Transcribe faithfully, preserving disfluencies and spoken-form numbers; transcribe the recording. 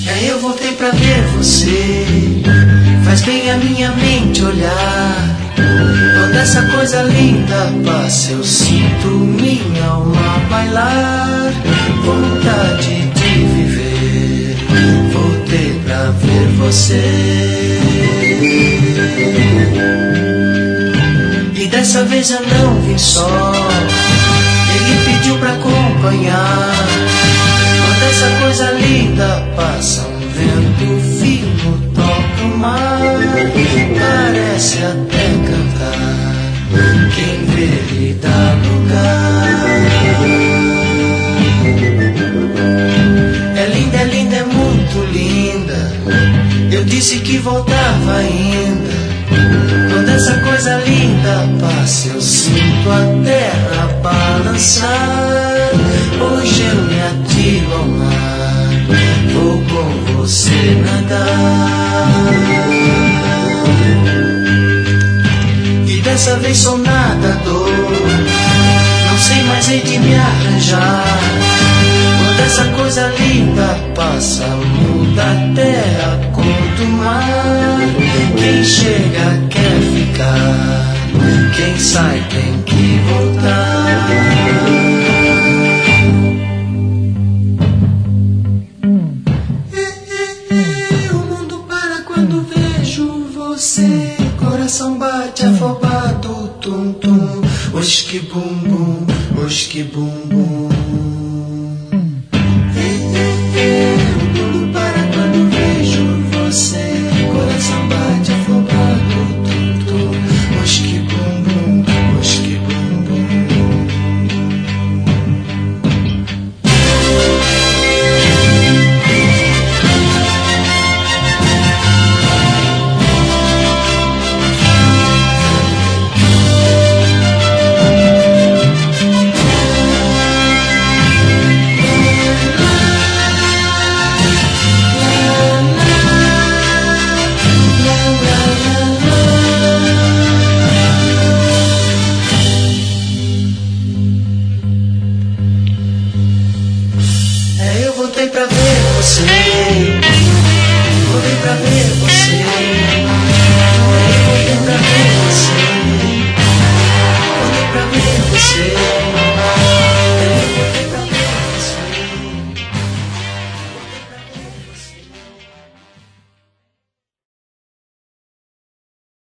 É, eu voltei pra ver você. Faz bem a minha mente olhar. Toda essa coisa linda passa, eu sinto minha alma bailar. Vontade de viver, voltei pra ver você. E dessa vez eu não vim só, ele pediu pra acompanhar. Toda essa coisa linda passa, um vento fino toca o mar. Parece até cantar, quem vê lhe dá lugar. É linda, é linda, é muito linda. Eu disse que voltava ainda. Toda essa coisa linda passa, eu sinto a terra balançar. Hoje eu me atiro ao mar, vou com você nadar. E dessa vez sou nadador, não sei mais hei de me arranjar. Toda essa coisa linda passa, muda a terra contra o mar. Quem chega quer ficar, quem sai tem que voltar.